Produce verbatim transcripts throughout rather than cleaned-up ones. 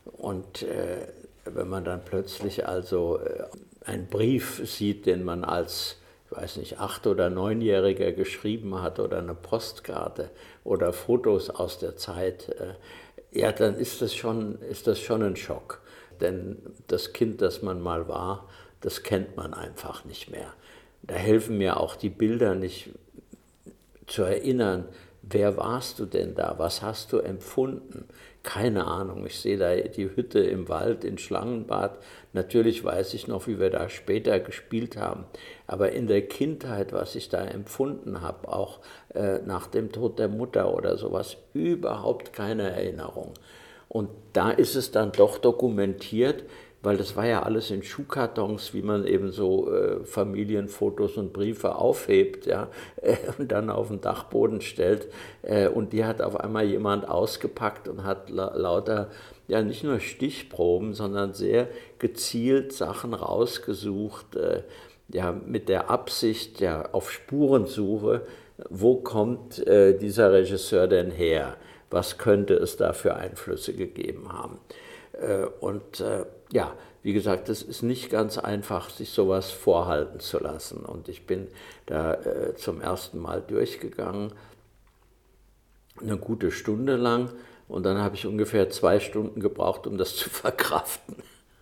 Und äh, wenn man dann plötzlich also äh, einen Brief sieht, den man als, ich weiß nicht, acht- oder neunjähriger geschrieben hat oder eine Postkarte oder Fotos aus der Zeit, äh, ja, dann ist das schon, ist das schon ein Schock. Denn das Kind, das man mal war, das kennt man einfach nicht mehr. Da helfen mir auch die Bilder nicht zu erinnern, wer warst du denn da, was hast du empfunden? Keine Ahnung, ich sehe da die Hütte im Wald in Schlangenbad. Natürlich weiß ich noch, wie wir da später gespielt haben. Aber in der Kindheit, was ich da empfunden habe, auch äh, nach dem Tod der Mutter oder sowas, überhaupt keine Erinnerung. Und da ist es dann doch dokumentiert, weil das war ja alles in Schuhkartons, wie man eben so äh, Familienfotos und Briefe aufhebt, ja, äh, und dann auf den Dachboden stellt. Äh, und die hat auf einmal jemand ausgepackt und hat la lauter, ja, nicht nur Stichproben, sondern sehr gezielt Sachen rausgesucht, äh, ja, mit der Absicht, ja, auf Spurensuche, wo kommt äh, dieser Regisseur denn her? Was könnte es da für Einflüsse gegeben haben? Äh, und äh, ja, wie gesagt, es ist nicht ganz einfach, sich sowas vorhalten zu lassen. Und ich bin da äh, zum ersten Mal durchgegangen, eine gute Stunde lang. Und dann habe ich ungefähr zwei Stunden gebraucht, um das zu verkraften.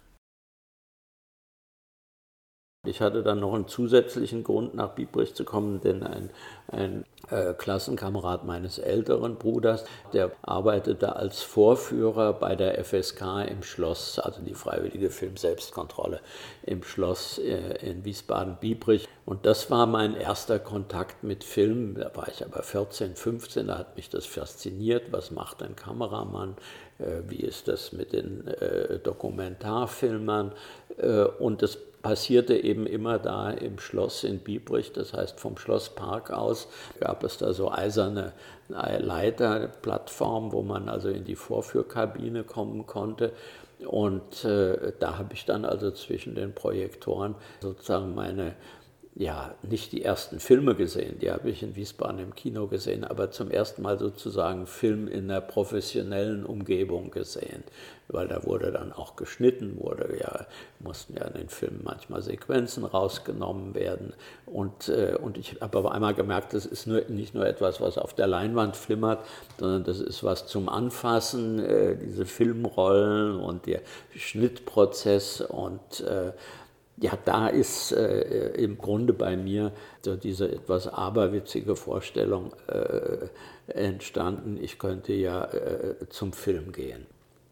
Ich hatte dann noch einen zusätzlichen Grund, nach Biebrich zu kommen, denn ein, ein äh, Klassenkamerad meines älteren Bruders, der arbeitete als Vorführer bei der F S K im Schloss, also die Freiwillige Filmselbstkontrolle im Schloss äh, in Wiesbaden-Biebrich. Und das war mein erster Kontakt mit Film. Da war ich aber vierzehn, fünfzehn, da hat mich das fasziniert. Was macht ein Kameramann? Äh, wie ist das mit den äh, Dokumentarfilmern? Äh, und das passierte eben immer da im Schloss in Biebrich, das heißt vom Schlosspark aus gab es da so eiserne Leiterplattformen, wo man also in die Vorführkabine kommen konnte. Und äh, da habe ich dann also zwischen den Projektoren sozusagen meine, ja, nicht die ersten Filme gesehen, die habe ich in Wiesbaden im Kino gesehen, aber zum ersten Mal sozusagen Film in einer professionellen Umgebung gesehen, weil da wurde dann auch geschnitten, wurde ja, mussten ja in den Filmen manchmal Sequenzen rausgenommen werden und, äh, und ich habe aber einmal gemerkt, das ist nur, nicht nur etwas, was auf der Leinwand flimmert, sondern das ist was zum Anfassen, äh, diese Filmrollen und der Schnittprozess und äh, ja, da ist äh, im Grunde bei mir so diese etwas aberwitzige Vorstellung äh, entstanden, ich könnte ja äh, zum Film gehen.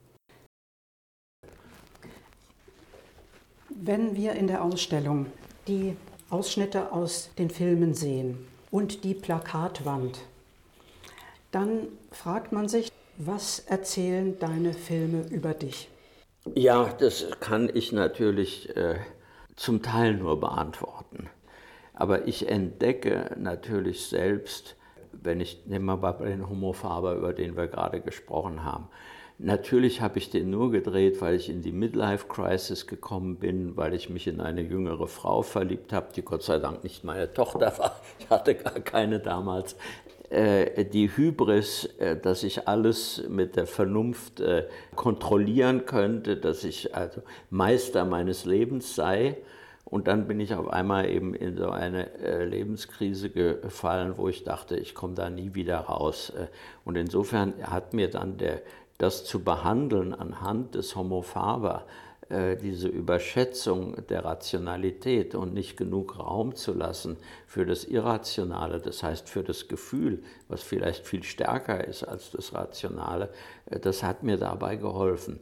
Wenn wir in der Ausstellung die Ausschnitte aus den Filmen sehen und die Plakatwand, dann fragt man sich, was erzählen deine Filme über dich? Ja, das kann ich natürlich äh, zum Teil nur beantworten. Aber ich entdecke natürlich selbst, wenn ich, nehmen wir mal den Homo Faber, über den wir gerade gesprochen haben, natürlich habe ich den nur gedreht, weil ich in die Midlife-Crisis gekommen bin, weil ich mich in eine jüngere Frau verliebt habe, die Gott sei Dank nicht meine Tochter war, ich hatte gar keine damals. Die Hybris, dass ich alles mit der Vernunft kontrollieren könnte, dass ich also Meister meines Lebens sei. Und dann bin ich auf einmal eben in so eine Lebenskrise gefallen, wo ich dachte, ich komme da nie wieder raus. Und insofern hat mir dann der, das zu behandeln anhand des Homo Faber, diese Überschätzung der Rationalität und nicht genug Raum zu lassen für das Irrationale, das heißt für das Gefühl, was vielleicht viel stärker ist als das Rationale, das hat mir dabei geholfen.